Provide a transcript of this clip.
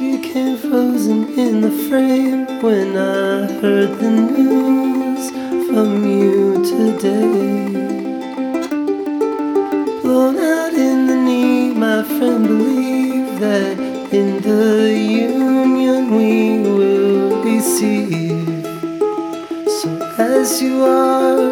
became frozen in the frame when I heard the news from you today. Blown out in the knee, my friend, believe that in the union we will be safe. So as you are